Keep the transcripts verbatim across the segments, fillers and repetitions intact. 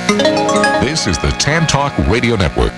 This is the Tan Talk Radio Network.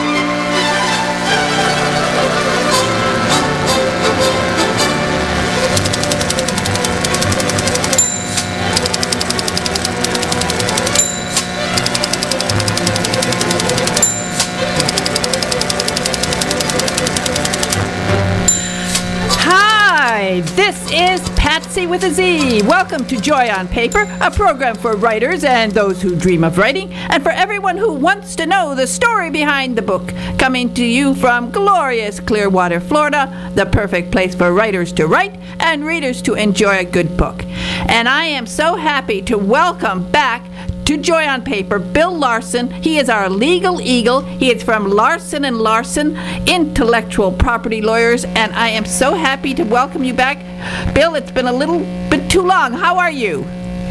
This is Patsy with a Z. Welcome to Joy on Paper, a program for writers and those who dream of writing, and for everyone who wants to know the story behind the book. Coming to you from glorious Clearwater, Florida, the perfect place for writers to write and readers to enjoy a good book. And I am so happy to welcome back to Joy on Paper, Bill Larson. He is our legal eagle. He is from Larson and Larson, intellectual property lawyers, and I am so happy to welcome you back. Bill, it's been a little bit too long. How are you?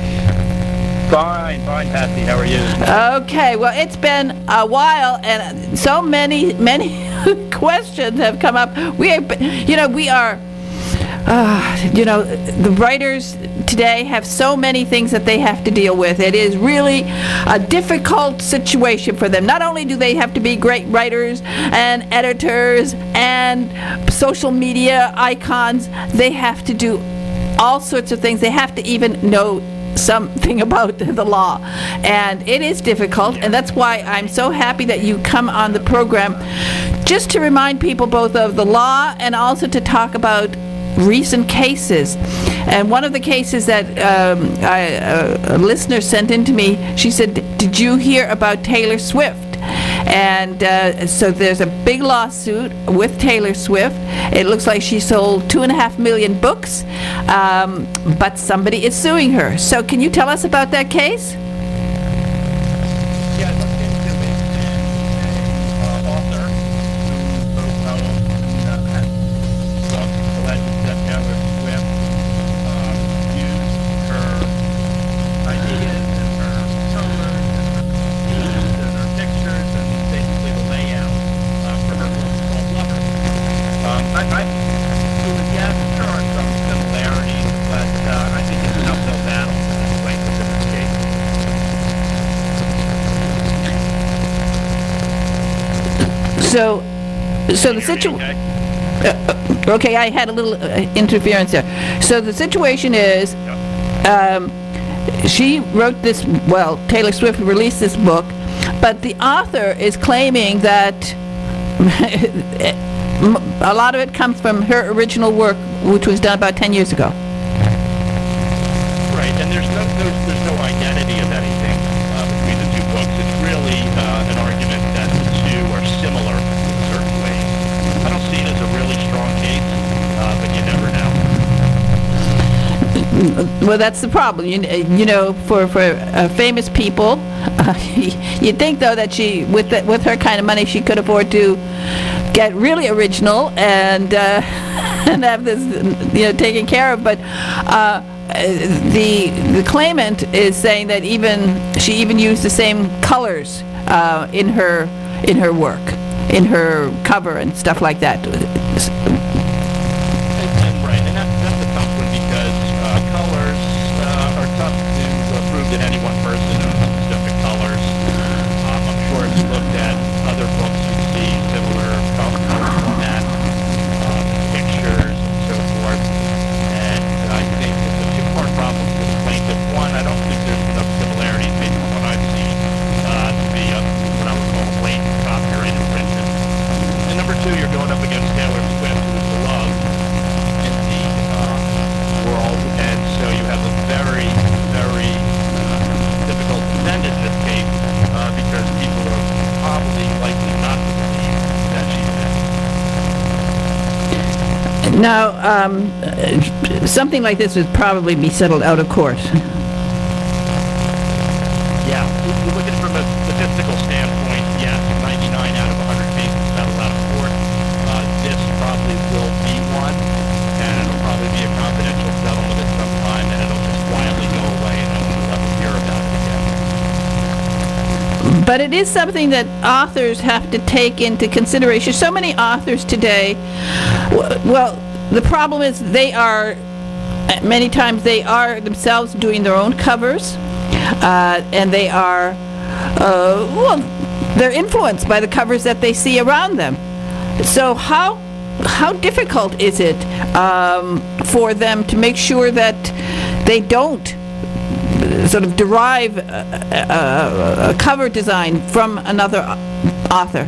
Fine, fine, Patsy. How are you? Okay, well, it's been a while, and so many, many questions have come up. We are, you know, we are, uh, you know, the writers today have so many things that they have to deal with. It is really a difficult situation for them. Not only do they have to be great writers and editors and social media icons, they have to do all sorts of things. They have to even know something about the law, and it is difficult, and that's why I'm so happy that you come on the program just to remind people both of the law and also to talk about recent cases. And one of the cases that um, I, uh, a listener sent in to me, she said, did you hear about Taylor Swift? And uh, so there's a big lawsuit with Taylor Swift. It looks like she sold two and a half million books, um, but somebody is suing her. So can you tell us about that case? Yeah, I looked into it. Uh, author who wrote poems and uh, had some alleges that Taylor Swift uh, used her ideas and her colors and her themes and her pictures and basically the layout uh, for her book called Lover. Um, I, I, so yes, there are some similarities, but uh, I think it's an uphill battle to explain the different cases. So, so the situation. Uh, okay, I had a little uh, interference there. So the situation is, um, she wrote this. Well, Taylor Swift released this book, but the author is claiming that a lot of it comes from her original work, which was done about ten years ago. Right, and there's no there's, there's no identity of anything uh, between the two books. It's really uh, an argument that the two are similar in certain ways. I don't see it as a really strong case, uh, but you never know. Well, that's the problem. You, you know, for for uh, famous people, uh, you'd think though that she, with the, with her kind of money, she could afford to get really original and uh, and have this, you know, taken care of. But uh, the the claimant is saying that even she even used the same colors uh, in her in her work, in her cover and stuff like that. And, and right, and that, that's a tough one because uh, colors uh, are tough to uh, prove that any one person owns specific colors. Um, I'm sure if you looked at other books, you'd see similar color format, uh, pictures, and so forth. And I think it's a two-part problem for the plaintiff. One, I don't think there's enough similarities based on what I've seen uh, to be a, what I would call a blatant copyright infringement. And number two, you're going up against Taylor Swift, who is beloved in the uh, world, and so you have a very, very uh, difficult defendant in this case uh, because people are probably likely not to believe that she's innocent. Now, um, uh, something like this would probably be settled out of court. Yeah, if you look at it from a statistical standpoint, yes, ninety-nine out of one hundred cases settled out of court. Uh, this probably will be one, and it'll probably be a confidential settlement at some time, and it'll just quietly go away, and no one will ever hear about it again. But it is something that authors have to take into consideration. So many authors today, w- well, the problem is they are, many times they are themselves doing their own covers, uh, and they are uh, well, they're influenced by the covers that they see around them. So how how difficult is it um, for them to make sure that they don't sort of derive a, a, a cover design from another author?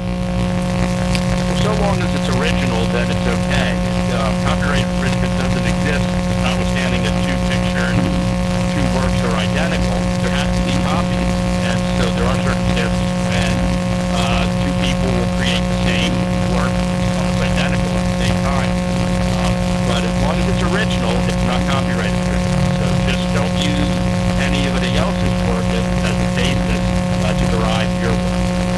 So long as it's original, then it's okay. Uh, copyright infringement doesn't exist, notwithstanding that two pictures, two works are identical. There has to be copies, and so there are circumstances when uh, two people will create the same work, almost identical at the same time. Um, but as long as it's original, it's not copyright infringement. So just don't use anybody else's work as, as a basis uh, to derive your work.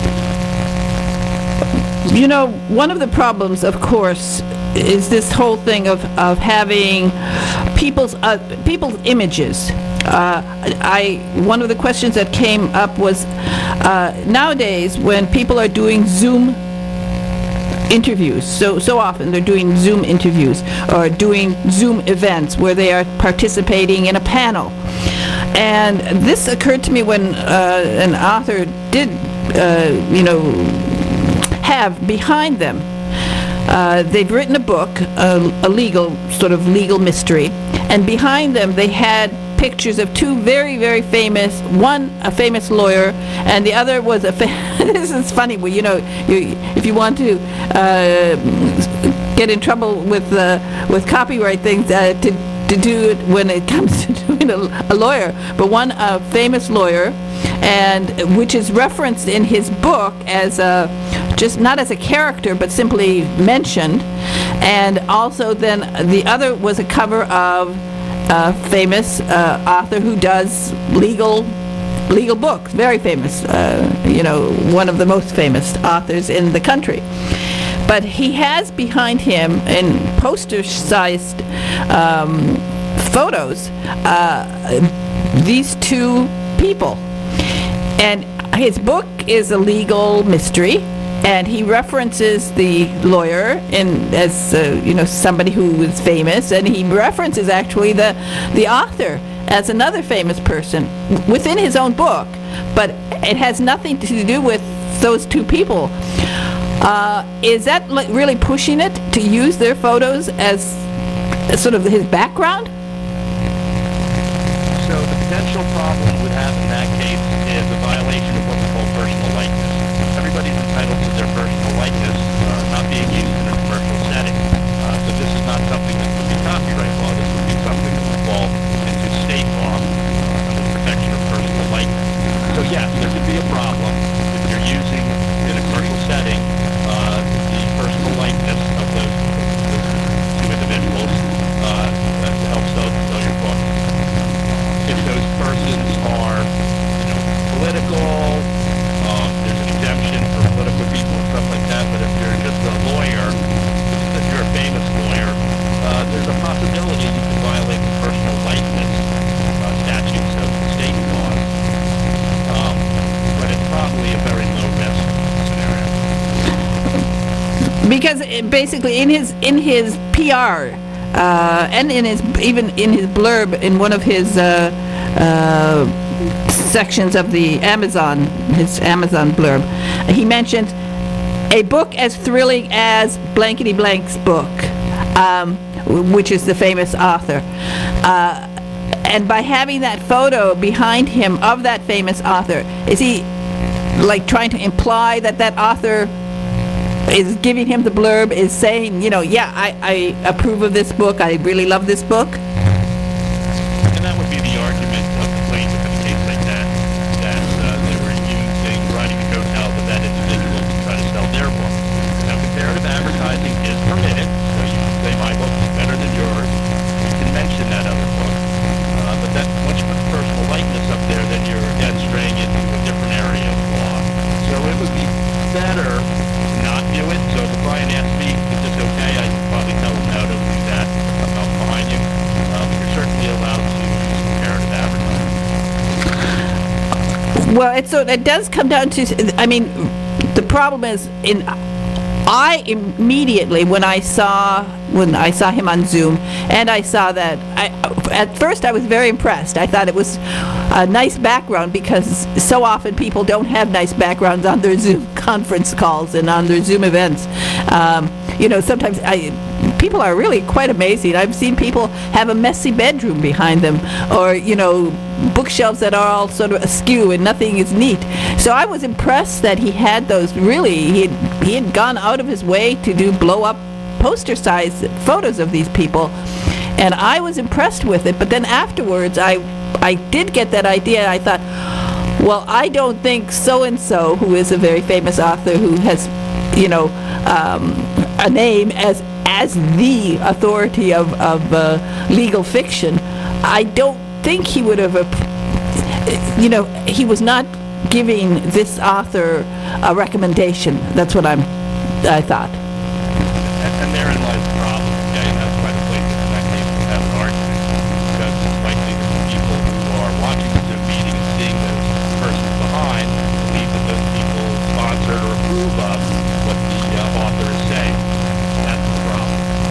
You know, one of the problems, of course, is this whole thing of, of having people's uh, people's images. Uh, I one of the questions that came up was uh, nowadays when people are doing Zoom interviews, so so often they're doing Zoom interviews or doing Zoom events where they are participating in a panel. And this occurred to me when uh, an author did, uh, you know, have behind them. Uh, they've written a book, a, a legal, sort of legal mystery, and behind them they had pictures of two very, very famous, one a famous lawyer, and the other was a, fa this is funny, well, you know, you, if you want to uh, get in trouble with, uh, with copyright things, uh, to, to do it when it comes to doing a, a lawyer, but one uh, famous lawyer, and which is referenced in his book as a, just not as a character, but simply mentioned, and also then the other was a cover of a famous uh, author who does legal legal books, very famous, uh, you know, one of the most famous authors in the country. But he has behind him in poster-sized um, photos uh, these two people, and his book is a legal mystery. And he references the lawyer in as uh, you know, somebody who is famous, and he references actually the the author as another famous person within his own book, but it has nothing to do with those two people. Uh, is that like really pushing it to use their photos as, as sort of his background? So the potential problem we have in that case is a violation of what we call personal likeness. Everybody's entitled to their personal likeness uh, not being used in a commercial setting. Uh, so this is not something that would be copyright law. This would be something that would fall into state law uh, under the protection of personal likeness. So yes, there could be a problem if you're using in a commercial setting uh, the personal likeness of those, those two individuals uh, to help sell, sell your book. If those persons are, you know, political, um, there's an exemption for political people and stuff like that. But if you're just a lawyer, if you're a famous lawyer, uh, there's a possibility you can violate the personal likeness uh, statutes of the state laws. Um, but it's probably a very low risk scenario. Because it basically in his in his P R uh, and in his even in his blurb in one of his uh, uh, sections of the Amazon, his Amazon blurb, he mentioned a book as thrilling as blankety blank's book, um, which is the famous author. Uh, and by having that photo behind him of that famous author, is he like trying to imply that that author is giving him the blurb, is saying, you know, yeah, I, I approve of this book, I really love this book? And that would be the argument of the plaintiff in a case like that, that uh, they were using, riding the coattails of that individual to try to sell their book. Now, comparative advertising is permitted, so you can say my book is better than yours. You can mention that other book. Uh, but that, once you put the personal likeness up there, then you're again straying into a different area of law. So it would be better to not do it. So if a client asks me, is this okay, I'd probably tell them no, don't do that. I'm out behind you. Uh, but you're certainly allowed to use comparative advertising. Well, it's so it does come down to, I mean, the problem is in I immediately, when I saw when I saw him on Zoom, and I saw that, I, at first I was very impressed. I thought it was a nice background, because so often people don't have nice backgrounds on their Zoom conference calls and on their Zoom events. Um, you know, sometimes I, people are really quite amazing. I've seen people have a messy bedroom behind them, or, you know, bookshelves that are all sort of askew and nothing is neat. So I was impressed that he had those. Really, he had, he had gone out of his way to do blow-up poster-sized photos of these people, and I was impressed with it. But then afterwards, I I did get that idea. I thought, well, I don't think so-and-so, who is a very famous author who has, you know, um, a name as as the authority of, of uh, legal fiction, I don't think he would have, uh, you know, he was not giving this author a recommendation. That's what I'm, I thought. And, and therein lies the problem, okay? And that's why the plaintiff in that case would have an argument, because it's likely that the people who are watching the Zoom meeting and seeing those persons behind believe that those people sponsored or approve of what the uh, author is saying. That's the problem.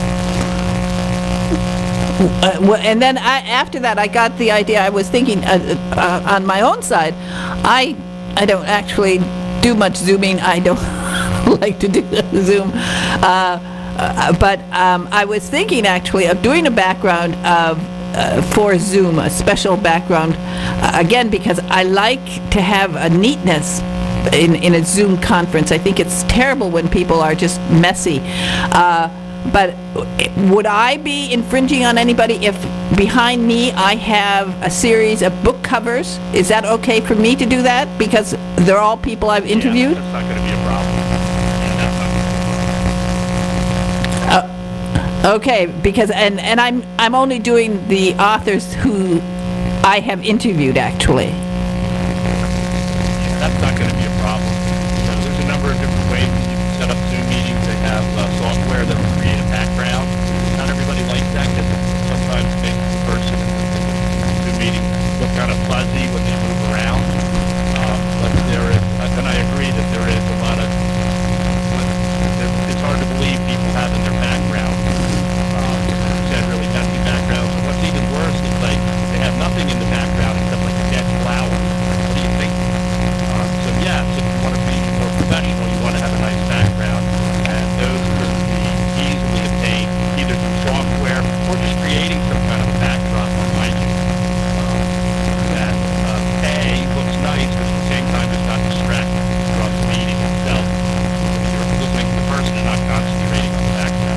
Uh, well, and then I, after that, I got the idea. I was thinking uh, uh, on my own side, I I don't actually do much Zooming. I don't like to do Zoom, uh, uh, but um, I was thinking actually of doing a background of uh, for Zoom, a special background, uh, again, because I like to have a neatness in in a Zoom conference. I think it's terrible when people are just messy. Uh, But would I be infringing on anybody if behind me I have a series of book covers? Is that okay for me to do that? Because they're all people I've interviewed? Yeah, that's not going to be a problem. Yeah, that's not Uh, okay, because and, and I'm I'm only doing the authors who I have interviewed, actually. Yeah, that's not going to be a problem. So there's a number of different ways that you can set up Zoom meetings. They have uh, software that will create a background. Not everybody likes that, because it sometimes makes the person in the Zoom meeting look kind of fuzzy when they move around. Um, but there is, uh, and I agree that there is a lot of, it's hard to believe people have in their background, um, said really messy backgrounds. And what's even worse is like they have nothing in the background except like a dead flower. What do you think? Um, so yes, if you want to be more professional, you want to have a nice background, and those can be easily obtained either through software or just creating some kind of a backdrop behind you um, that uh, A, looks nice, but at the same time is not distracting from the meeting itself. You're listening to the person and not concentrating on the background.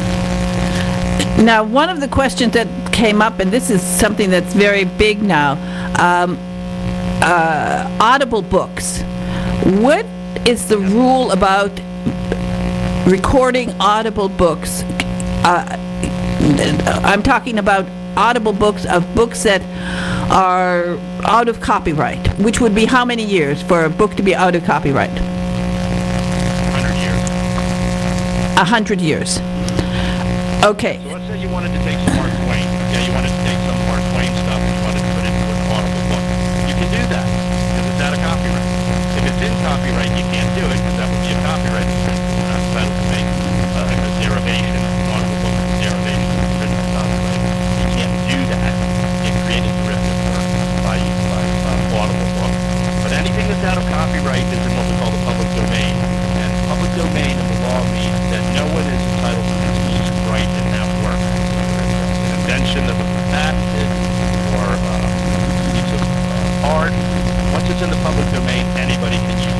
Now, one of the questions that came up, and this is something that's very big now, um, uh, Audible books. What is the rule about recording Audible books? Uh, I'm talking about Audible books of books that are out of copyright, which would be how many years for a book to be out of copyright? one hundred years. A hundred years. Okay. So let's say you wanted to take some Mark Twain. Yeah, you wanted to take some Mark Twain stuff and you wanted to put it into an Audible book. You can do that because it's out of copyright. If it's in copyright, you can't do it because that would be a copyright infringement. You're not entitled to make uh, a derivation, an Audible book with a derivation of infringement copyright. You can't do that. You can't create a derivative work by, by uh, Audible book. But anything that's out of copyright is in what we call the public domain. And public domain in the law means that no one is entitled to an exclusive right in that work. Whether it's an invention that was patented or uh, a piece of uh, art. Once it's in the public domain, anybody can use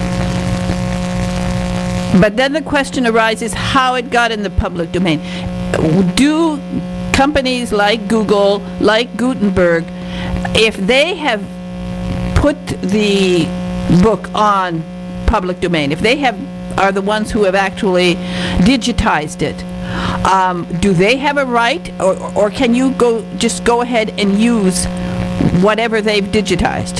it. But then the question arises how it got in the public domain. Do companies like Google, like Gutenberg, if they have put the book on public domain, if they have are the ones who have actually digitized it, um, do they have a right, or, or can you go just go ahead and use whatever they've digitized?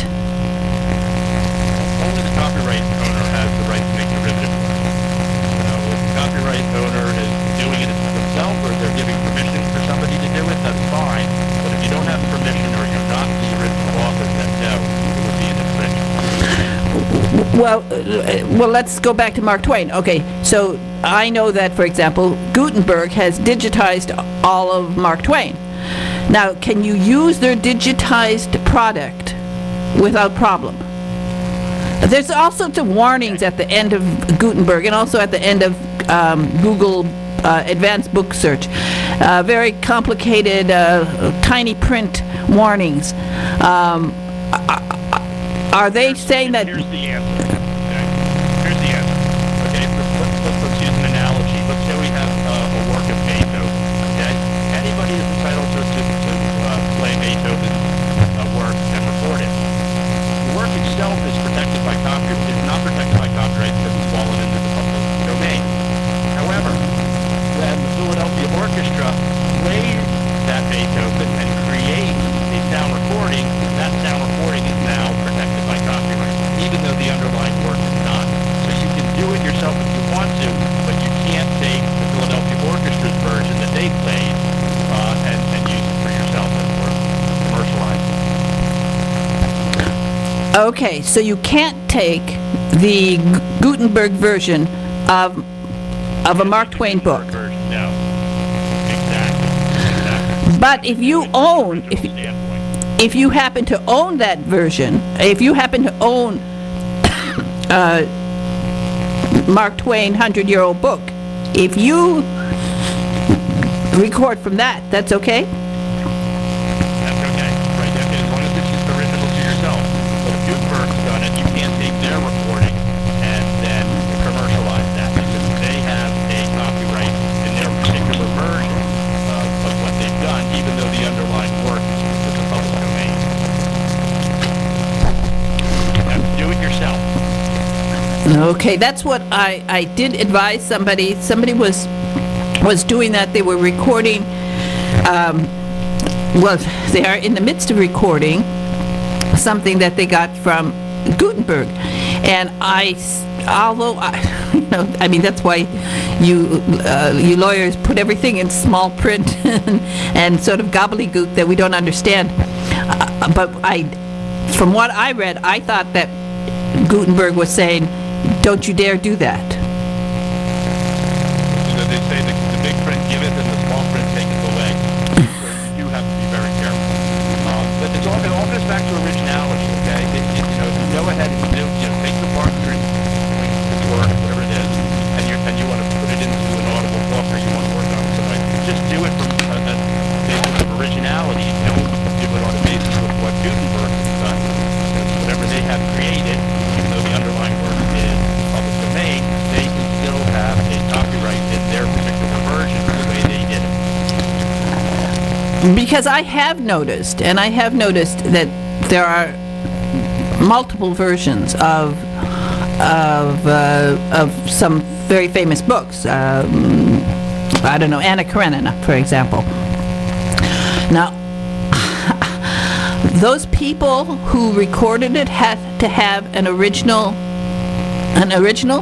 Only the copyright owner has the right to make derivative work. You know, if the copyright owner is doing it themselves or they're giving permission for somebody to do it, that's fine. But if you don't have permission or you're not the original author, then no, it would be an infringement. Well, uh, well, let's go back to Mark Twain. Okay, so I know that, for example, Gutenberg has digitized all of Mark Twain. Now, can you use their digitized product without problem? There's all sorts of warnings at the end of Gutenberg and also at the end of um, Google uh, Advanced Book Search. Uh, very complicated, uh, tiny print warnings. Um, are they saying that... Here's the answer. Okay. Here's the answer. Okay, let's, let's, let's use an analogy. Let's say we have uh, a work of Beethoven. Okay, anybody is entitled to, to, to uh, play Beethoven's uh, work and record it. The work itself is protected by copyright. It's not protected by copyright because it's fallen into the public domain. However, when the Philadelphia Orchestra plays that Beethoven and creates a sound recording, that sound recording is now protected by copyright, even though the underlying work is not. So you can do it yourself if you want to, but you can't take the Philadelphia Orchestra's version that they played uh, and, and use it for yourself and or commercialize it. Okay, so you can't take the G- Gutenberg version of of a Mark Twain book. Version, no. Exactly. Exactly. But if you own, if you, Standpoint. if you happen to own that version, if you happen to own uh, Mark Twain hundred-year-old book, if you record from that, that's okay? That's okay, right? Okay, as long as it's original to yourself. But if Gutenberg's done it, you can't take their recording and then commercialize that because they have a copyright in their particular version uh, of what they've done, even though the underlying work is in the public domain. You have to do it yourself. Okay, that's what I, I did advise somebody. Somebody was was doing that. They were recording, um, well, they are in the midst of recording something that they got from Gutenberg. And I, s- although, I, you know, I mean, that's why you uh, you lawyers put everything in small print and, and sort of gobbledygook that we don't understand. Uh, but I, from what I read, I thought that Gutenberg was saying, don't you dare do that. So they say the, the big print give it and the small print take it away. So you have to be very careful. Um, but it's all, it all goes back to originality, okay? It, it, you know, if you go ahead and do, you know, take the part you're work, whatever it is, and you and you want to put it into an audible book or you want to work on it, so like, just do it from a, a basis of originality. Don't do it on the basis of what Gutenberg has done. Because whatever they have created, even though the underlying work is public domain, they can still have a copyright in their particular version of the way they did it. Because I have noticed, and I have noticed that there are multiple versions of of uh, of some very famous books. Um, I don't know, Anna Karenina, for example. Now, those people who recorded it had to have an original, an original.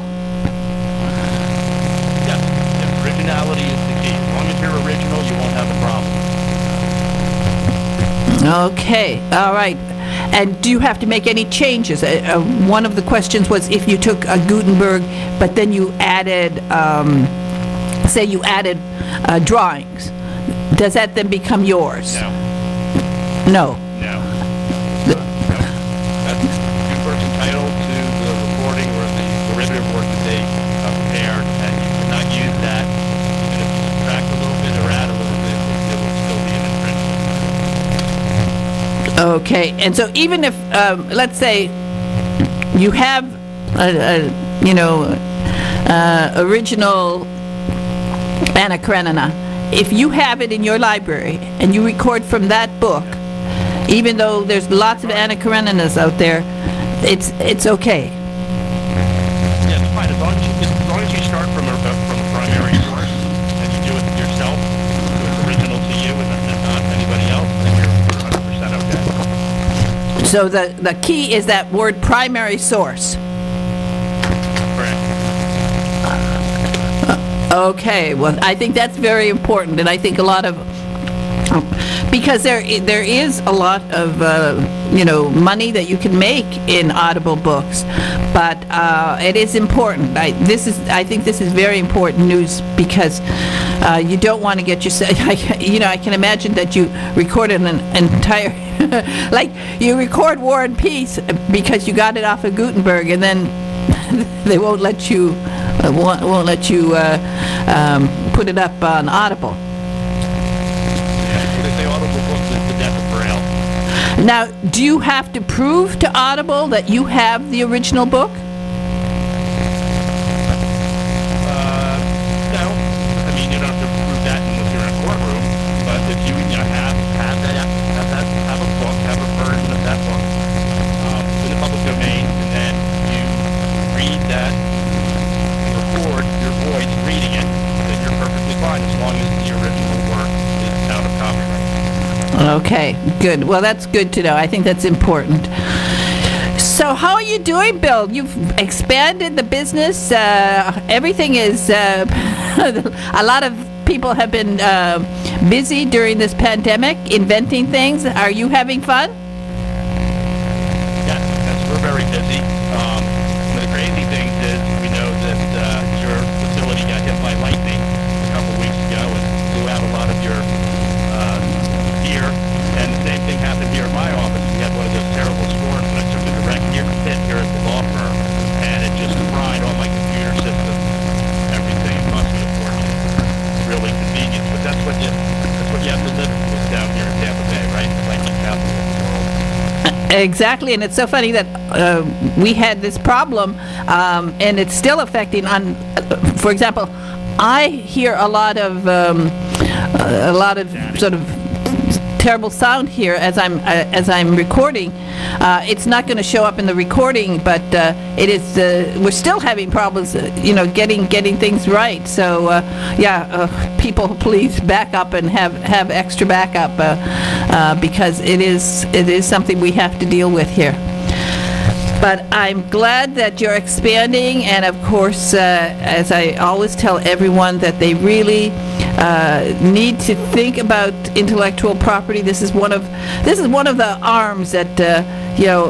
Yes, yes, originality is the key. As long as you're original, you won't have a problem. Okay, all right. And do you have to make any changes? Uh, uh, one of the questions was if you took a Gutenberg, but then you added, um, say you added uh, drawings, does that then become yours? No. No. No. No. That's Gutenberg's entitled to the recording or the derivative work that they uh, prepared, and you cannot use that. Even if you subtract a little bit or add a little bit, it will still be an infringement. Okay, and so even if, um, let's say, you have a, a you know, uh, original Anna Karenina, if you have it in your library and you record from that book, even though there's lots of Anna Kareninas out there, it's it's okay. Yeah, it's fine. As long as you, as long as you start from a, uh, from a primary source and you do it yourself, so it's original to you and and not anybody else, then you're one hundred percent okay. So the, the key is that word primary source. Correct. Okay, well, I think that's very important, and I think a lot of because there i- there is a lot of uh, you know money that you can make in Audible books, but uh, it is important. I, this is I think this is very important news because uh, you don't want to get yourself. You know, I can imagine that you recorded an entire like you record War and Peace because you got it off of Gutenberg, and then they won't let you uh, won't, won't let you uh, um, put it up on Audible. Yeah, they say Audible books is the death of Braille. Now, do you have to prove to Audible that you have the original book? Uh, no, I mean you don't have to prove that unless you're in a courtroom. But if you, you know, have have that have that have a book, have a version of that book um, in the public domain, and then you read that, record your voice reading it, then you're perfectly fine as long as the original work is out of copyright. Okay, good. Well, that's good to know. I think that's important. So how are you doing, Bill? You've expanded the business. Uh, everything is, uh, a lot of people have been uh, busy during this pandemic, inventing things. Are you having fun? Yes, yes, we're very busy. Um, one of the crazy things is we know that uh, your facility got hit by lightning a couple weeks ago and blew out a lot of your uh, gear. And the same thing happened here in my office. We had one of those terrible storms, and I took a direct hit hit here at the law firm, and it just fried all my computer systems, everything. It cost me a fortune. It's real inconvenience, but that's what you that's what you have to live with down here in Tampa Bay, right? The lightning capital of the world. Exactly, and it's so funny that uh, we had this problem, um, and it's still affecting on, for example, I hear a lot of, um, a lot of sort of terrible sound here as I'm uh, as I'm recording. Uh, it's not going to show up in the recording, but uh, it is. Uh, we're still having problems, uh, you know, getting getting things right. So uh, yeah, uh, people, please back up and have have extra backup uh, uh, because it is it is something we have to deal with here. But I'm glad that you're expanding, and of course, uh, as I always tell everyone, that they really uh, need to think about intellectual property. This is one of this is one of the arms that uh, you know.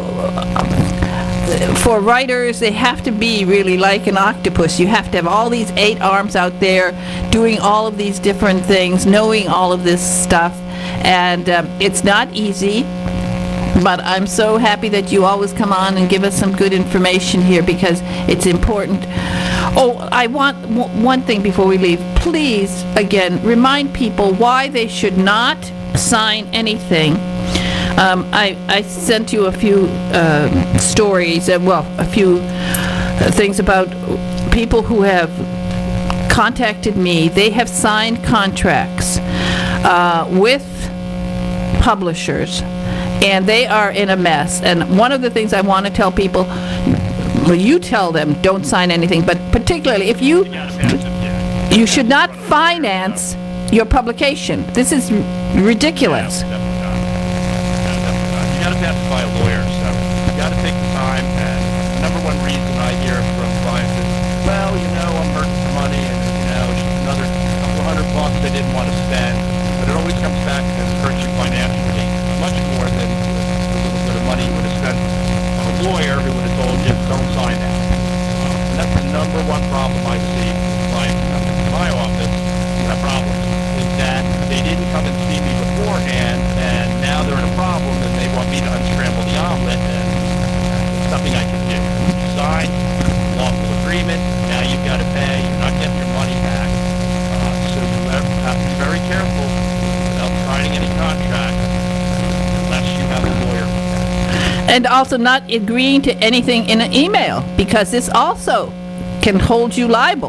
For writers, they have to be really like an octopus. You have to have all these eight arms out there, doing all of these different things, knowing all of this stuff, and um, it's not easy. But I'm so happy that you always come on and give us some good information here because it's important. Oh, I want w- one thing before we leave. Please, again, remind people why they should not sign anything. Um, I, I sent you a few uh, stories, uh, well, a few uh, things about people who have contacted me. They have signed contracts uh, with publishers, and they are in a mess. And one of the things I want to tell people, well, you tell them don't sign anything, but particularly if you, you should not finance your publication. This is r- ridiculous. Yeah, definitely not. Yeah, definitely not. You got to pass it by a lawyer, so you got to take the time. And the number one reason I hear from clients is, well, you know, I'm hurting for money, and you know, just another couple hundred bucks they didn't want to spend. But it always comes back and hurts you financially much more than the little bit of money you would have spent on a lawyer who would have told you, don't sign that. Um, and that's the number one problem I see with clients who come into my office who have problems, is that they didn't come and see me beforehand, and now they're in a problem, and they want me to unscramble the omelet, and it's nothing I can do. You sign, lawful agreement, now you've got to pay, you're not getting your money back. Uh, so you have have to be very careful about signing any contract unless you have a lawyer. And also not agreeing to anything in an email, because this also can hold you liable.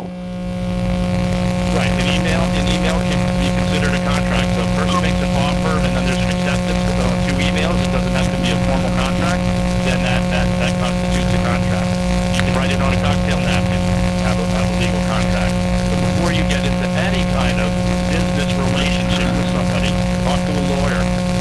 Right, an email, an email can be considered a contract. So a person makes an offer and then there's an acceptance with uh, two emails. It doesn't have to be a formal contract. Then that, that, that constitutes a contract. You can write it on a cocktail napkin, have a, have a legal contract. But before you get into any kind of business relationship with somebody, talk to a lawyer.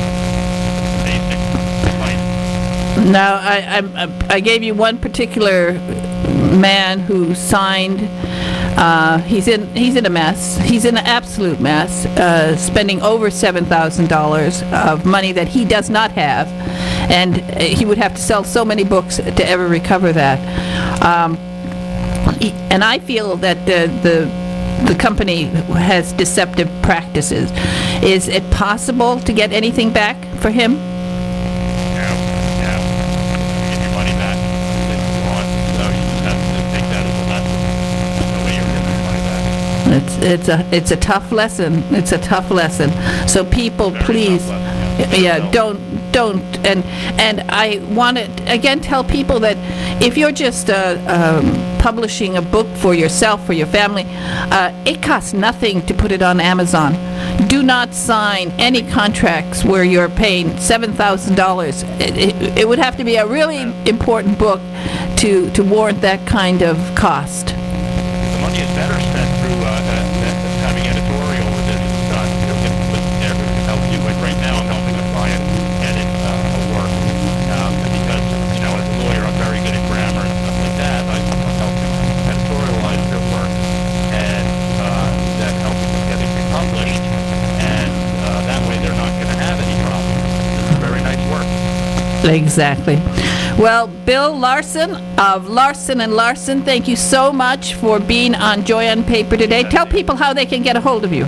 Basic advice. Now, I, I, I gave you one particular man who signed Uh, he's in he's in a mess. He's in an absolute mess, uh, spending over seven thousand dollars of money that he does not have, and he would have to sell so many books to ever recover that. Um, he, and I feel that the the the company has deceptive practices. Is it possible to get anything back for him? No, no. Get your money back. It's gone. So you just have to take that as a lesson. There's no way you're getting your money back. It's it's a it's a tough lesson. It's a tough lesson. So people, Very please, tough lesson, yeah, yeah. don't don't and and I want to again tell people that if you're just uh, um, publishing a book for yourself, for your family, uh, it costs nothing to put it on Amazon. Do not sign any contracts where you're paying seven thousand dollars. It, it, it would have to be a really important book to to warrant that kind of cost. The money is better spent through uh, uh, uh, having editorial revisions done. You know, get put there to help you. Like right now, I'm helping a client edit uh, a work um, because you know, as a lawyer, I'm very good at grammar and stuff like that. I, I'm helping editorialize their work and uh, then helping them get it republished. And uh, that way, they're not going to have any problems. It's very nice work. Exactly. Well, Bill Larson of Larson and Larson, thank you so much for being on Joy on Paper today. Tell people how they can get a hold of you. Uh,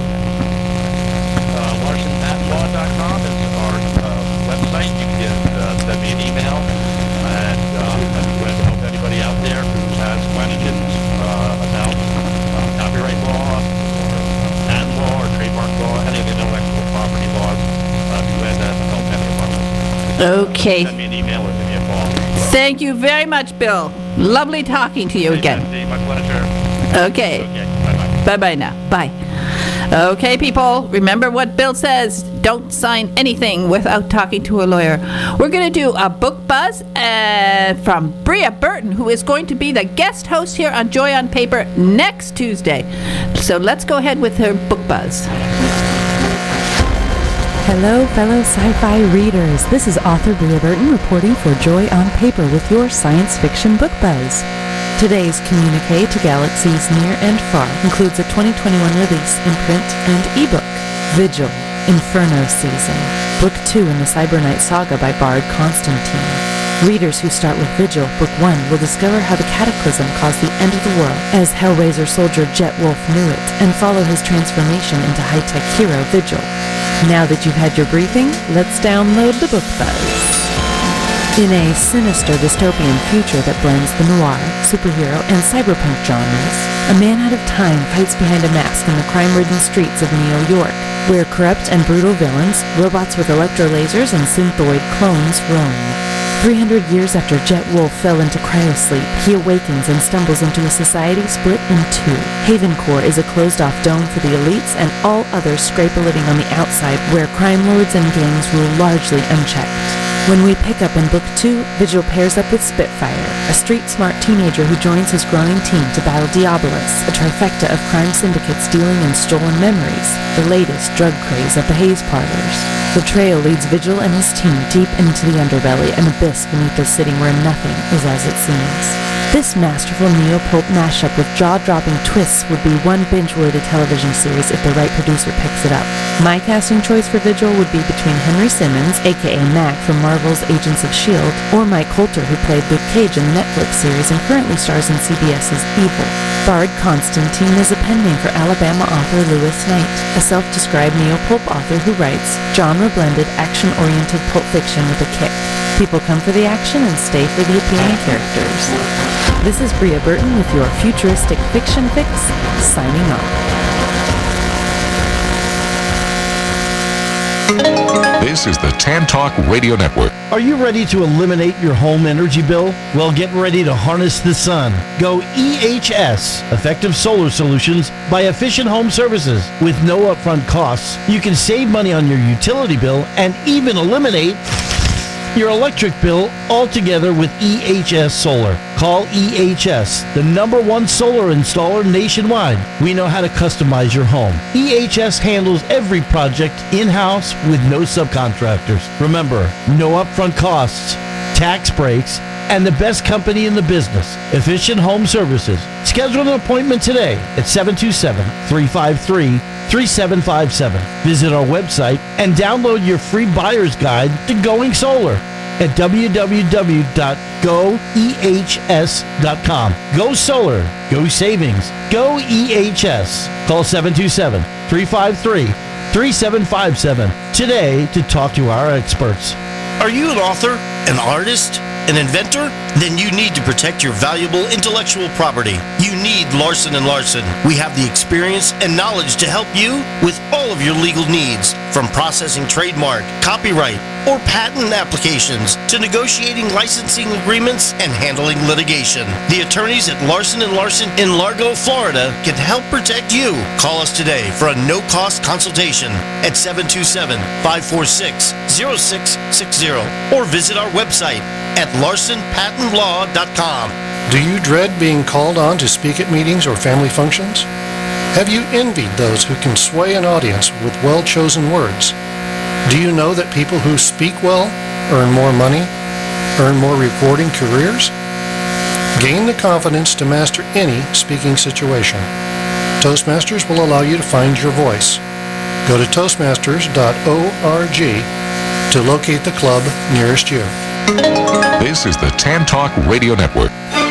Larson Patent Law dot com is our uh, website. You can uh, send me an email, and uh, I'm glad to help anybody out there who has questions uh, about uh, copyright law, or patent law, or trademark law, any of the intellectual property laws. Uh, glad to help anyone. Okay. Send me an email or give me a call. Thank you very much, Bill. Lovely talking to you again. Hey, my pleasure. Okay. Okay. Bye-bye. Bye-bye now. Bye. Okay, people, remember what Bill says. Don't sign anything without talking to a lawyer. We're going to do a book buzz uh, from Bria Burton, who is going to be the guest host here on Joy on Paper next Tuesday. So let's go ahead with her book buzz. Hello, fellow sci-fi readers. This is author Bria Burton reporting for Joy on Paper with your science fiction book buzz. Today's communique to galaxies near and far includes a twenty twenty-one release in print and ebook, Vigil, Inferno Season, Book two in the Cyberknight Saga by Bard Constantine. Readers who start with Vigil, Book one, will discover how the Cataclysm caused the end of the world as Hellraiser soldier Jet Wolf knew it, and follow his transformation into high-tech hero Vigil. Now that you've had your briefing, let's download the book buzz. In a sinister dystopian future that blends the noir, superhero, and cyberpunk genres, a man out of time fights behind a mask in the crime-ridden streets of Neo York, where corrupt and brutal villains, robots with electrolasers, and synthoid clones roam. three hundred years after Jet Wolf fell into cryosleep, he awakens and stumbles into a society split in two. Haven Core is a closed-off dome for the elites, and all others scrape a living on the outside, where crime lords and gangs rule largely unchecked. When we pick up in Book two, Vigil pairs up with Spitfire, a street-smart teenager who joins his growing team to battle Diabolus, a trifecta of crime syndicates dealing in stolen memories, the latest drug craze at the Haze Parlors. The trail leads Vigil and his team deep into the underbelly, an abyss beneath a city where nothing is as it seems. This masterful neo-pulp mashup with jaw-dropping twists would be one binge-worthy television series if the right producer picks it up. My casting choice for Vigil would be between Henry Simmons, aka Mac from Marvel's Agents of S H I E L D, or Mike Coulter, who played Luke Cage in the Netflix series and currently stars in C B S's Evil. Bard Constantine is a pen name for Alabama author Lewis Knight, a self-described neo-pulp author who writes genre-blended, action-oriented pulp fiction with a kick. People come for the action and stay for the appealing characters. This is Bria Burton with your futuristic fiction fix, signing off. This is the Tan Talk Radio Network. Are you ready to eliminate your home energy bill? Well, get ready to harness the sun. Go E H S, Effective Solar Solutions by Efficient Home Services. With no upfront costs, you can save money on your utility bill and even eliminate your electric bill altogether with E H S Solar. Call E H S, the number one solar installer nationwide. We know how to customize your home. E H S handles every project in-house with no subcontractors. Remember, no upfront costs, tax breaks, and the best company in the business, Efficient Home Services. Schedule an appointment today at seven two seven, three five three, three seven five seven. Visit our website and download your free buyer's guide to going solar at w w w dot go e h s dot com. Go solar, go savings, go E H S. Call seven two seven, three five three, three seven five seven today to talk to our experts. Are you an author, an artist, an inventor? Then you need to protect your valuable intellectual property. You need Larson and Larson. We have the experience and knowledge to help you with all of your legal needs, from processing trademark, copyright, or patent applications to negotiating licensing agreements and handling litigation. The attorneys at Larson and Larson in Largo, Florida can help protect you. Call us today for a no-cost consultation at seven two seven, five four six, zero six six zero or visit our website at larson patent law dot com. Do you dread being called on to speak at meetings or family functions? Have you envied those who can sway an audience with well-chosen words? Do you know that people who speak well earn more money, earn more rewarding careers? Gain the confidence to master any speaking situation. Toastmasters will allow you to find your voice. Go to toastmasters dot org to locate the club nearest you. This is the Tan Talk Radio Network.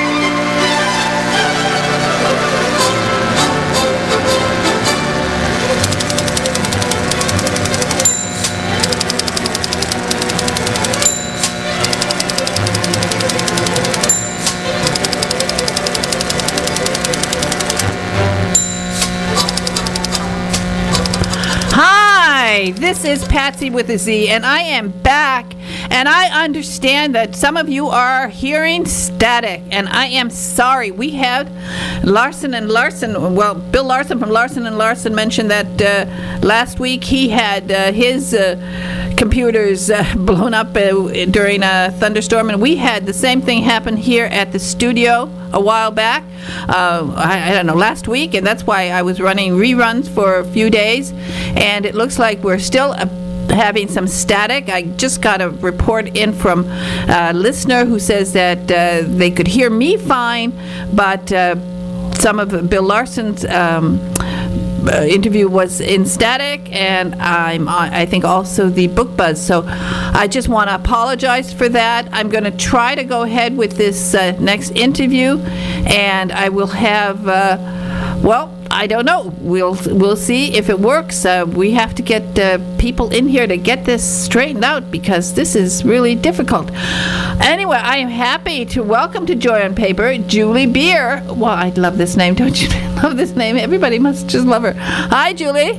This is Patsy with a Z, and I am back, and I understand that some of you are hearing static, and I am sorry. We had Larson and Larson, well, Bill Larson from Larson and Larson mentioned that uh, last week he had uh, his uh, computers uh, blown up uh, during a thunderstorm, and we had the same thing happen here at the studio a while back, uh, I, I don't know, last week, and that's why I was running reruns for a few days, and it looks like we're still uh, having some static. I just got a report in from a listener who says that uh, they could hear me fine, but uh, some of Bill Larson's um, Uh, interview was in static, and I'm I think also the book buzz. So I just want to apologize for that. I'm going to try to go ahead with this uh, next interview, and I will have uh, well, I don't know. We'll we'll see if it works. Uh, we have to get uh, people in here to get this straightened out because this is really difficult. Anyway, I am happy to welcome to Joy on Paper Julie Beer. Well, I love this name, don't you? Love this name. Everybody must just love her. Hi, Julie.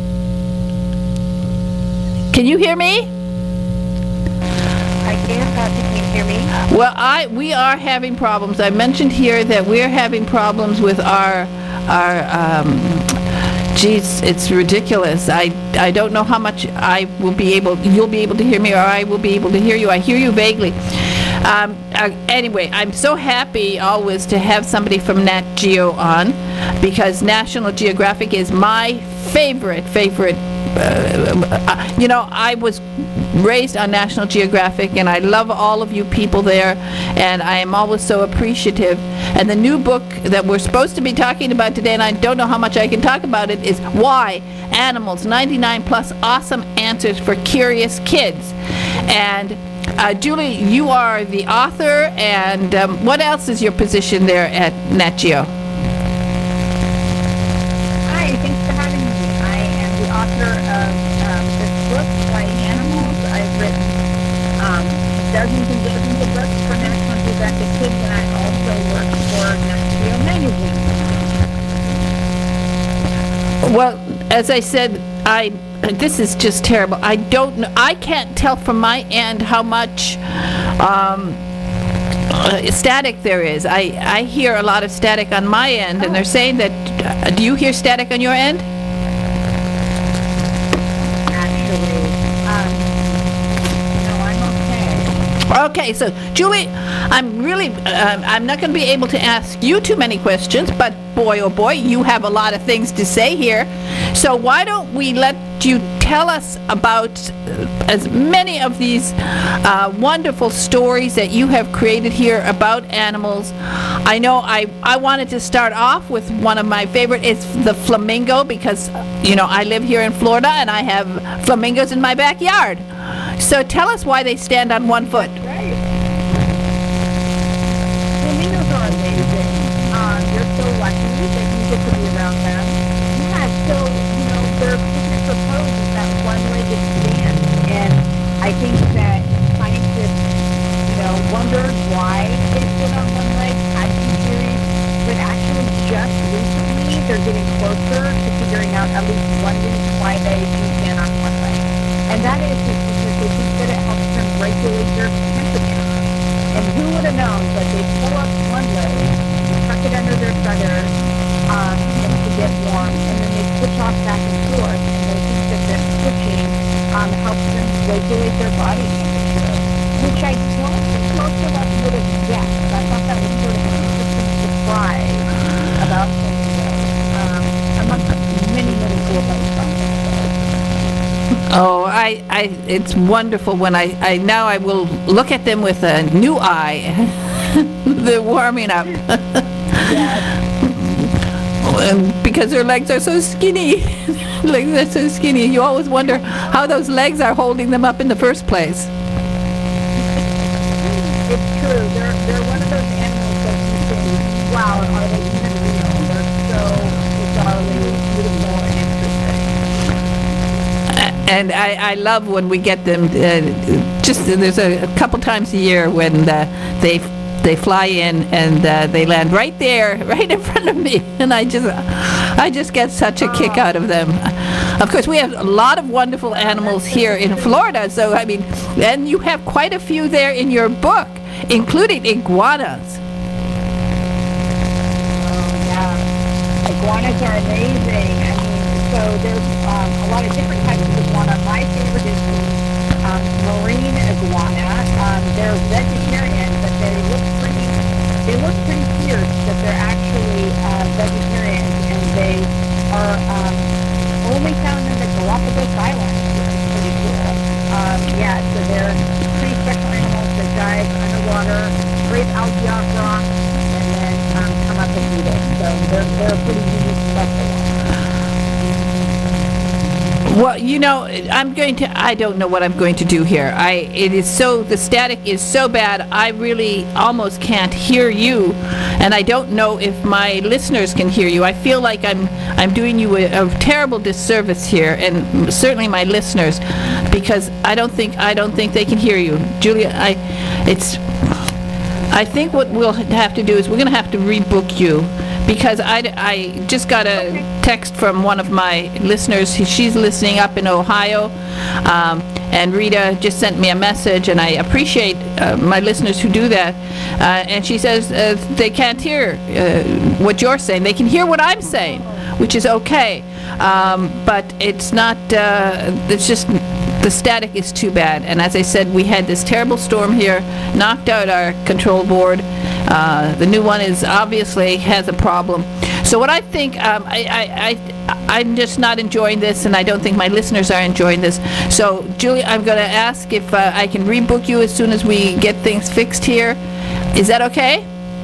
Can you hear me? I can. Patsy, can you hear me? Well, I we are having problems. I mentioned here that we're having problems with our our. Um, Geez, it's ridiculous. I, I don't know how much I will be able, you'll be able to hear me, or I will be able to hear you. I hear you vaguely. Um, uh, anyway, I'm so happy always to have somebody from Nat Geo on, because National Geographic is my favorite, favorite. Uh, uh, you know, I was raised on National Geographic, and I love all of you people there, and I am always so appreciative. And the new book that we're supposed to be talking about today, and I don't know how much I can talk about it, is Why Animals, ninety-nine plus Awesome Answers for Curious Kids. And uh, Julie, you are the author, and um, what else is your position there at Nat Geo? Hi, thanks for having me. I am the author of um, this book, Why Animals. I've written um, dozens and dozens of books for National Geographic Kids, and I also work for Nat Geo Magazine. Well, as I said, I this is just terrible. I don't know. I can't tell from my end how much um, uh, static there is. I, I hear a lot of static on my end, and they're saying that. Uh, do you hear static on your end? Actually, um, no, I'm okay. Okay, so Julie, I'm really, uh, I'm not going to be able to ask you too many questions, but boy, oh boy, you have a lot of things to say here. So why don't we let you tell us about as many of these uh, wonderful stories that you have created here about animals. I know I, I wanted to start off with one of my favorite. It's the flamingo, because, you know, I live here in Florida and I have flamingos in my backyard. So tell us why they stand on one foot. Right. Flamingos are amazing. Um, you're so lucky that you get to be around them. Yeah, so, you know, their fitness of pose is that one-legged stand. And I think that scientists, you know, wondered why they stood on one leg, had some theories, but actually just recently they're getting closer to figuring out at least one reason why they do stand on one leg. And that is because they think that it helps them regulate their temperature. And who would have known that they pull up one leg, tuck it under their feathers, um, and to get warm, and then they switch off back and forth, and they think that that switching um, helps them regulate their body temperature, which I don't think most of us would have guessed. I thought that was sort of an interesting surprise about flamingos, um, among many, many cool things about flamingos. Oh, I, I, it's wonderful when I, I now I will look at them with a new eye. They're warming up. And because their legs are so skinny. Legs are so skinny. You always wonder how those legs are holding them up in the first place. It's true. They're, they're one of those animals that you think, wow, are they even real? They're so bizarrely beautiful and interesting. And I, I love when we get them. Uh, just there's a, a couple times a year when uh, they they fly in and uh, they land right there, right in front of me, and I just I just get such a kick out of them. Of course, we have a lot of wonderful animals here in Florida. So I mean, and you have quite a few there in your book, including iguanas. Oh yeah, iguanas are amazing. I mean, so there's um, a lot of different types of iguana. My favorite is the um, marine iguana. Um, they're vegetarian, but they look pretty. They look pretty fierce. But they're actually uh, vegetarians, and they are um, only found in the Galapagos Islands, which is pretty cool. Um, yeah, so they're pretty special animals that dive underwater, scrape algae off rocks, and then um, come up and eat it. So they're they're a pretty unique special one. Well, you know, I'm going to, I don't know what I'm going to do here. I, it is so, the static is so bad, I really almost can't hear you, and I don't know if my listeners can hear you. I feel like I'm, I'm doing you a, a terrible disservice here, and certainly my listeners, because I don't think, I don't think they can hear you. Julia, I, it's, I think what we'll have to do is we're going to have to rebook you, because I, I just got a text from one of my listeners. She's listening up in Ohio, um, and Rita just sent me a message, and I appreciate uh, my listeners who do that. Uh, and she says uh, they can't hear uh, what you're saying. They can hear what I'm saying, which is okay, um, but it's not, uh, it's just, the static is too bad. And as I said, we had this terrible storm here, knocked out our control board. Uh, the new one is obviously has a problem. So what I think, um, I, I, I, I'm just not enjoying this, and I don't think my listeners are enjoying this. So, Julia, I'm going to ask if uh, I can rebook you as soon as we get things fixed here. Is that okay?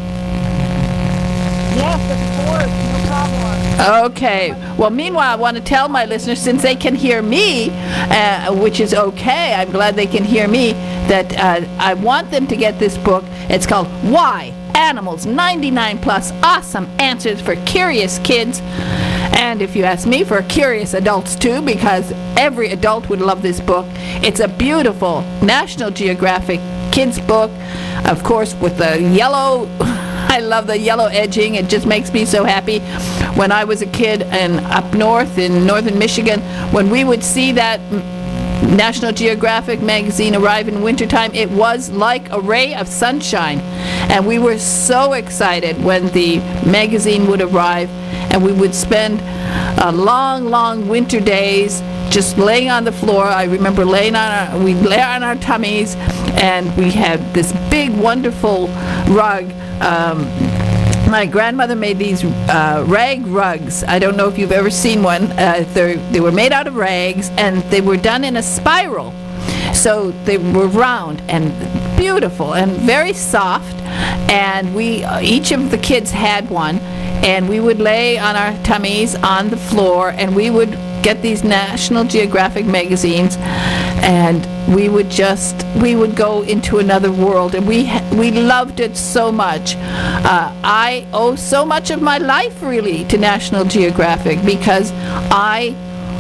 Yes, of course, no problem. Okay. Well, meanwhile, I want to tell my listeners, since they can hear me, uh, which is okay, I'm glad they can hear me, that uh, I want them to get this book. It's called Why Animals, ninety-nine plus Awesome Answers for Curious Kids. And if you ask me, for curious adults too, because every adult would love this book. It's a beautiful National Geographic kids book, of course, with the yellow, I love the yellow edging. It just makes me so happy. When I was a kid and up north in northern Michigan, when we would see that National Geographic magazine arrive in wintertime, it was like a ray of sunshine. And we were so excited when the magazine would arrive, and we would spend uh, long, long winter days just laying on the floor. I remember laying on our, we'd lay on our tummies, and we had this big, wonderful rug. Um, my grandmother made these uh, rag rugs. I don't know if you've ever seen one. Uh, they they were made out of rags, and they were done in a spiral. So they were round and beautiful and very soft. And we, uh, each of the kids had one, and we would lay on our tummies on the floor, and we would get these National Geographic magazines, and we would just, we would go into another world, and we ha- we loved it so much. Uh, I owe so much of my life, really, to National Geographic, because I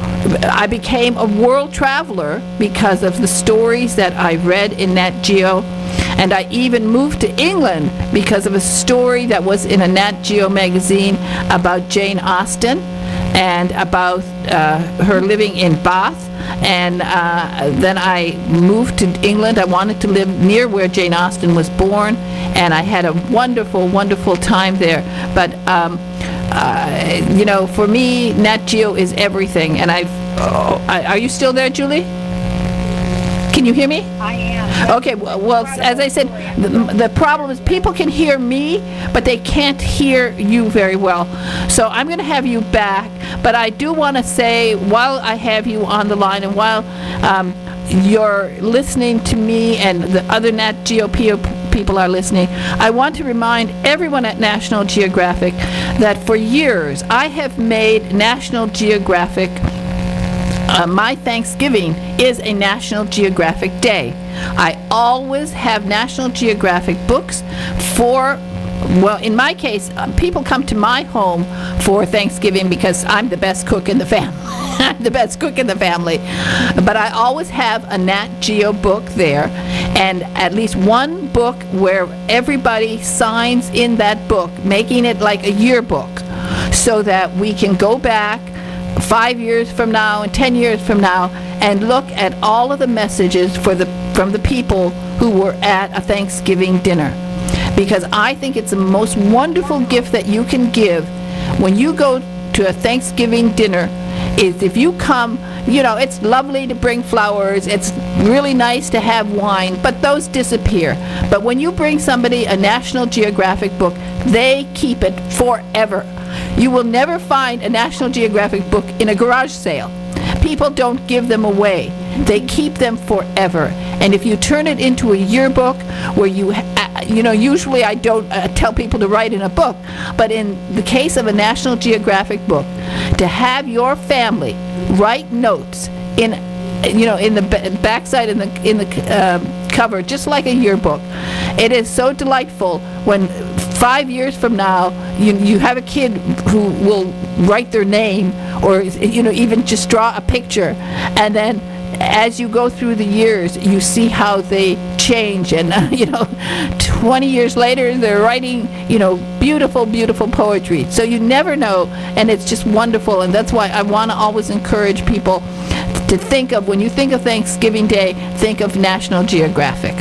I became a world traveler because of the stories that I read in Nat Geo. And I even moved to England because of a story that was in a Nat Geo magazine about Jane Austen and about uh, her living in Bath. And uh, then I moved to England. I wanted to live near where Jane Austen was born, and I had a wonderful, wonderful time there. But um, uh, you know, for me, Nat Geo is everything. And I've, oh, I, are you still there, Julie? Can you hear me? I am. Okay, well, well, as I said, the, the problem is people can hear me, but they can't hear you very well. So I'm going to have you back, but I do want to say, while I have you on the line and while um, you're listening to me and the other Nat Geo people are listening, I want to remind everyone at National Geographic that for years I have made National Geographic Uh, my Thanksgiving is a National Geographic Day. I always have National Geographic books for, well, in my case, uh, people come to my home for Thanksgiving because I'm the best cook in the family. I'm the best cook in the family. But I always have a Nat Geo book there, and at least one book where everybody signs in that book, making it like a yearbook, so that we can go back five years from now and ten years from now and look at all of the messages for the from the people who were at a Thanksgiving dinner. Because I think it's the most wonderful gift that you can give when you go to a Thanksgiving dinner, is if you come, you know, it's lovely to bring flowers, it's really nice to have wine, but those disappear. But when you bring somebody a National Geographic book, they keep it forever. You will never find a National Geographic book in a garage sale. People don't give them away. They keep them forever. And if you turn it into a yearbook where you, uh, you know, usually I don't uh, tell people to write in a book, but in the case of a National Geographic book, to have your family write notes in, you know, in the b- backside in the in the uh, cover, just like a yearbook. It is so delightful when five years from now you you have a kid who will write their name, or, you know, even just draw a picture, and then as you go through the years you see how they change, and uh, you know, twenty years later they're writing, you know, beautiful beautiful poetry. So you never know, and it's just wonderful. And that's why I want to always encourage people to think of, when you think of Thanksgiving Day, think of National Geographic.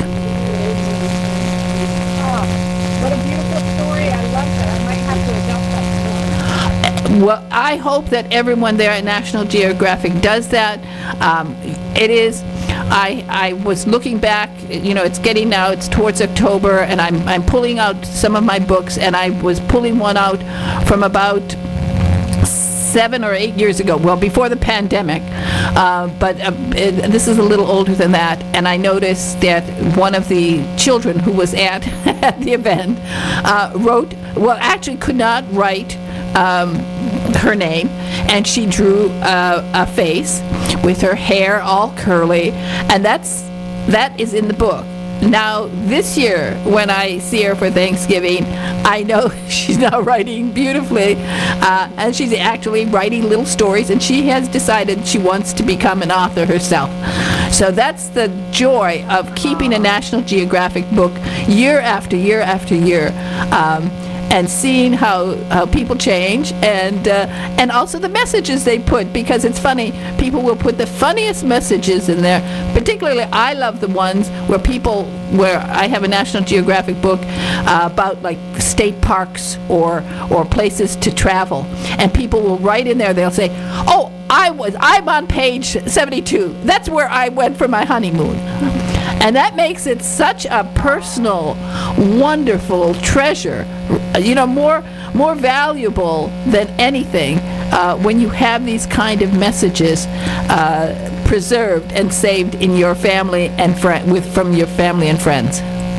What a beautiful story. I love that. I might have to adopt that story. Well, I hope that everyone there at National Geographic does that. Um, it is, I I was looking back, you know, it's getting now, it's towards October, and I'm, I'm pulling out some of my books, and I was pulling one out from about seven or eight years ago, well, before the pandemic, uh, but uh, it, this is a little older than that, and I noticed that one of the children who was at, at the event uh, wrote, well, actually could not write um, her name, and she drew uh, a face with her hair all curly, and that's that is in the book. Now, this year, when I see her for Thanksgiving, I know she's now writing beautifully, uh, and she's actually writing little stories, and she has decided she wants to become an author herself. So that's the joy of keeping a National Geographic book year after year after year. Um, and seeing how, how people change, and uh, and also the messages they put, because it's funny, people will put the funniest messages in there. Particularly, I love the ones where people, where I have a National Geographic book uh, about like state parks or or places to travel, and people will write in there, they'll say, oh, I was, I'm on page seventy-two, that's where I went for my honeymoon. And that makes it such a personal, wonderful treasure, you know, more more valuable than anything uh, when you have these kind of messages uh, preserved and saved in your family and friend with from your family and friends.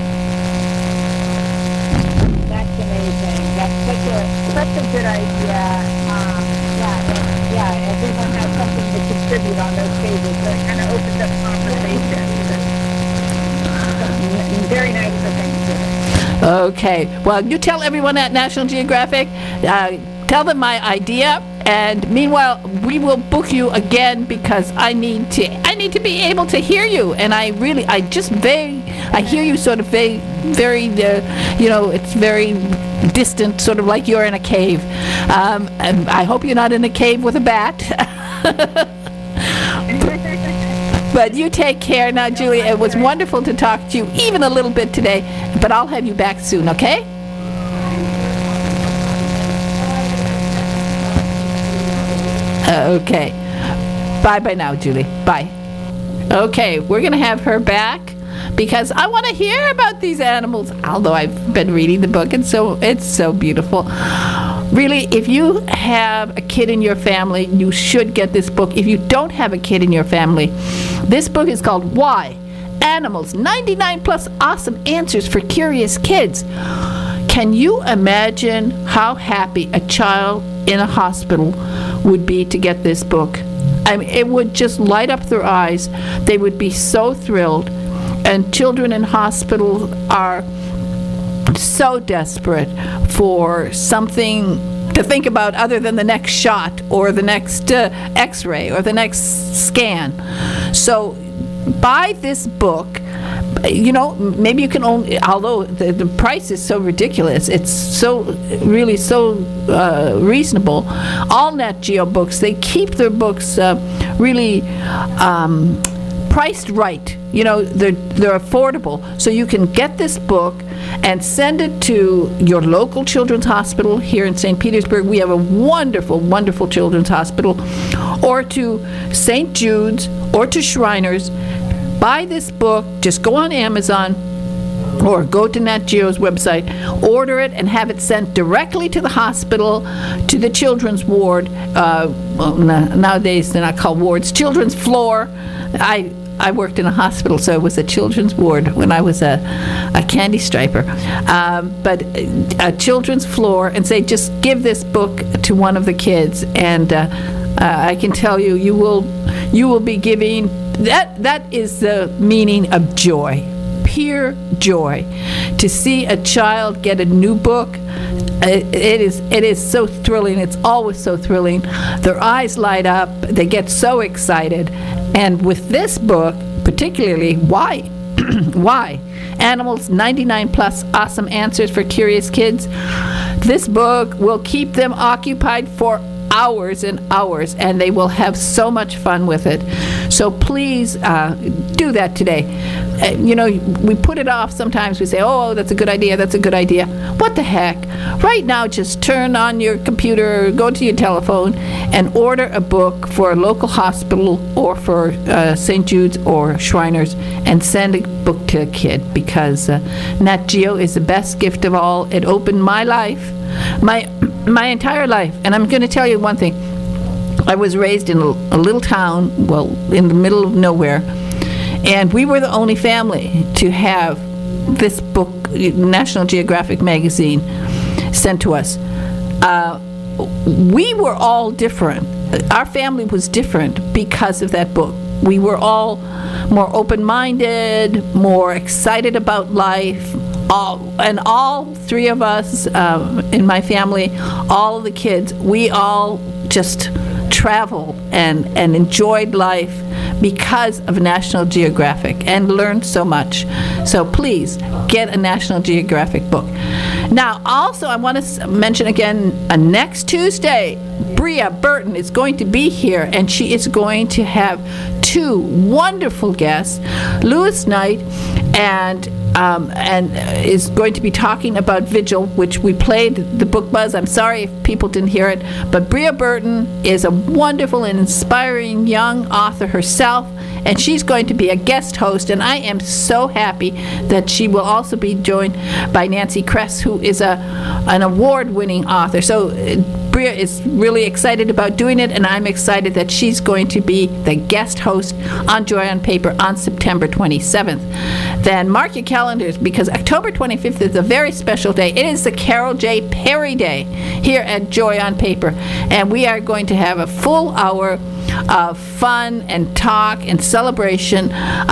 That's amazing. That's such a such a good idea. Um, yeah, and, yeah. Everyone has something to contribute on those pages. So it kind of opens up conversations. And very nice for Thanksgiving. Okay. Well, you tell everyone at National Geographic. Uh, tell them my idea. And meanwhile, we will book you again because I need to. I need to be able to hear you. And I really, I just very, I hear you sort of very, very, uh, you know, it's very distant, sort of like you're in a cave. Um, and I hope you're not in a cave with a bat. But you take care now, Julie. It was wonderful to talk to you, even a little bit today. But I'll have you back soon, okay? Uh, okay. Bye-bye now, Julie. Bye. Okay, we're going to have her back because I want to hear about these animals, although I've been reading the book, and so it's so beautiful. Really, if you have a kid in your family, you should get this book. If you don't have a kid in your family, this book is called Why? Animals, ninety-nine plus awesome answers for curious kids. Can you imagine how happy a child in a hospital would be to get this book? I mean, it would just light up their eyes. They would be so thrilled. And children in hospitals are so desperate for something to think about other than the next shot or the next uh, x-ray or the next scan. So buy this book. You know, maybe you can only, although the, the price is so ridiculous, it's so, really so uh, reasonable. All Nat Geo books, they keep their books uh, really um, priced right. You know, they're, they're affordable. So you can get this book and send it to your local children's hospital here in Saint Petersburg. We have a wonderful, wonderful children's hospital. Or to Saint Jude's or to Shriners. Buy this book, just go on Amazon or go to Nat Geo's website, order it and have it sent directly to the hospital, to the children's ward. Uh, well, nowadays they're not called wards, children's floor. I I worked in a hospital, so it was a children's ward when I was a, a candy striper. Um, but a children's floor, and say, just give this book to one of the kids, and uh, uh, I can tell you, you will you will be giving. That that is the meaning of joy, pure joy, to see a child get a new book. It, it is it is so thrilling. It's always so thrilling. Their eyes light up. They get so excited. And with this book, particularly, why, why, Animals, ninety-nine plus awesome answers for curious kids. This book will keep them occupied for hours and hours, and they will have so much fun with it. So please uh, do that today. Uh, you know, we put it off sometimes. We say, oh, that's a good idea, that's a good idea. What the heck? Right now, just turn on your computer, go to your telephone, and order a book for a local hospital or for uh, Saint Jude's or Shriners, and send a book to a kid, because uh, Nat Geo is the best gift of all. It opened my life, my my entire life. And I'm going to tell you one thing. I was raised in a, a little town, well, in the middle of nowhere, and we were the only family to have this book, National Geographic magazine, sent to us. Uh, we were all different. Our family was different because of that book. We were all more open-minded, more excited about life. All, and all three of us um, in my family, all of the kids, we all just traveled and, and enjoyed life because of National Geographic, and learned so much. So please get a National Geographic book. Now, also, I want to mention again, uh, next Tuesday, Bria Burton is going to be here, and she is going to have two wonderful guests, Louis Knight, and Um, and is going to be talking about Vigil, which we played the book buzz. I'm sorry if people didn't hear it, but Bria Burton is a wonderful and inspiring young author herself, and she's going to be a guest host, and I am so happy that she will also be joined by Nancy Kress, who is a an award-winning author. So uh, Bria is really excited about doing it, and I'm excited that she's going to be the guest host on Joy on Paper on September twenty-seventh. Then mark your calendars, because October twenty-fifth is a very special day. It is the Carol J. Perry Day here at Joy on Paper, and we are going to have a full hour of fun and talk and celebration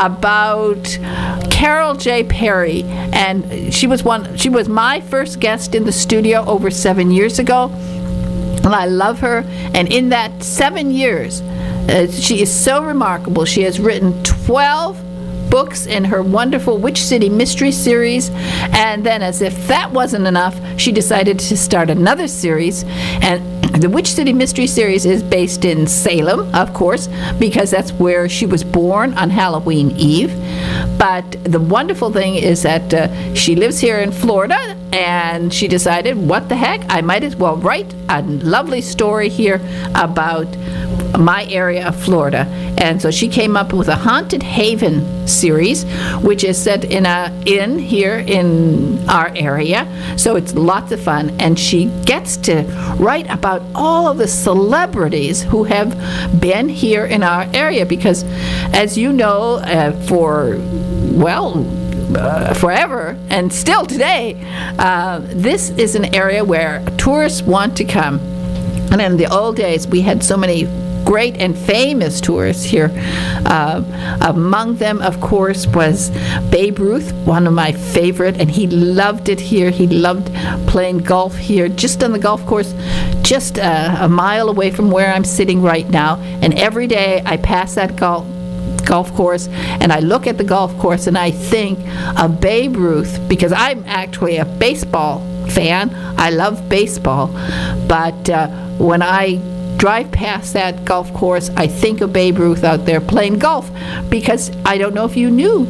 about Carol J. Perry. And she was one she was my first guest in the studio over seven years ago, and I love her. And in that seven years, uh, she is so remarkable. She has written twelve books in her wonderful Witch City Mystery series, and then, as if that wasn't enough, she decided to start another series. And the Witch City Mystery series is based in Salem, of course, because that's where she was born on Halloween Eve. But the wonderful thing is that uh, she lives here in Florida, and she decided, what the heck, I might as well write a lovely story here about my area of Florida. And so she came up with a Haunted Haven series, which is set in a inn here in our area. So it's lots of fun, and she gets to write about all of the celebrities who have been here in our area, because, as you know, uh, for, well, Uh, forever and still today, uh, this is an area where tourists want to come. And in the old days, we had so many great and famous tourists here. Uh, among them, of course, was Babe Ruth, one of my favorite, and he loved it here. He loved playing golf here, just on the golf course, just uh, a mile away from where I'm sitting right now. And every day I pass that golf golf course, and I look at the golf course, and I think of Babe Ruth, because I'm actually a baseball fan. I love baseball, but uh, when I drive past that golf course, I think of Babe Ruth out there playing golf, because I don't know if you knew,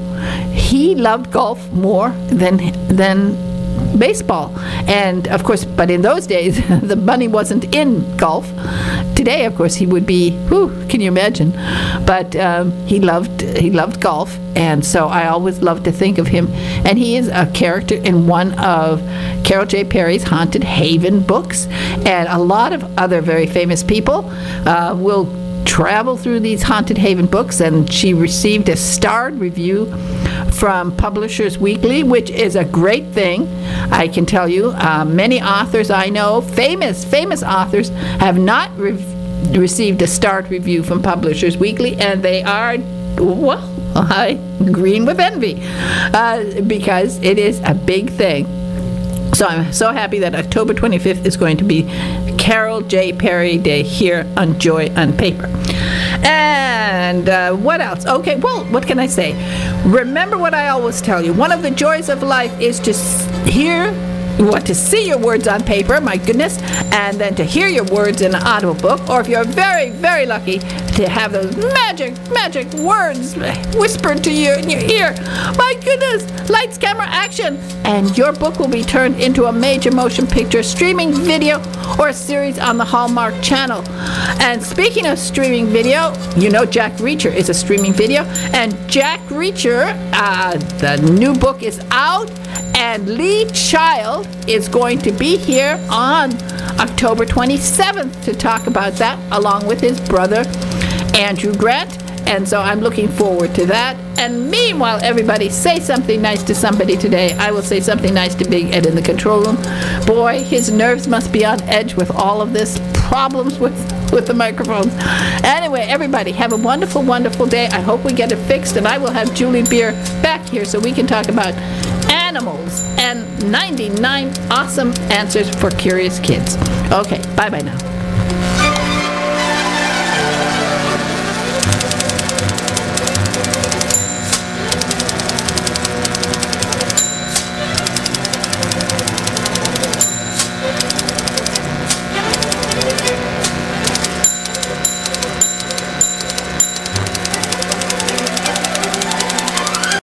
he loved golf more than than baseball. And of course, but in those days, the money wasn't in golf. Today, of course, he would be, whew, can you imagine? But um, he loved he loved golf, and so I always love to think of him. And he is a character in one of Carol J. Perry's Haunted Haven books, and a lot of other very famous people uh, will travel through these Haunted Haven books. And she received a starred review from Publishers Weekly, which is a great thing, I can tell you. Uh, many authors I know, famous, famous authors, have not re- received a starred review from Publishers Weekly, and they are, well, I green with envy, uh, because it is a big thing. So I'm so happy that October twenty-fifth is going to be Carol J. Perry Day here on Joy on Paper. And uh, what else? Okay, well, what can I say? Remember what I always tell you. One of the joys of life is to hear, what, to see your words on paper, my goodness, and then to hear your words in an audible book, or if you're very, very lucky, to have those magic, magic words whispered to you in your ear. My goodness, lights, camera, action, and your book will be turned into a major motion picture, streaming video, or a series on the Hallmark Channel. And speaking of streaming video, you know Jack Reacher is a streaming video, and Jack Reacher, uh, the new book is out, and Lee Child is going to be here on October twenty-seventh to talk about that, along with his brother Andrew Grant. And so I'm looking forward to that. And meanwhile, everybody, say something nice to somebody today. I will say something nice to Big Ed in the control room. Boy, his nerves must be on edge with all of this problems with, with the microphones. Anyway, everybody, have a wonderful, wonderful day. I hope we get it fixed, and I will have Julie Beer back here so we can talk about animals and ninety-nine awesome answers for curious kids. Okay, bye-bye now.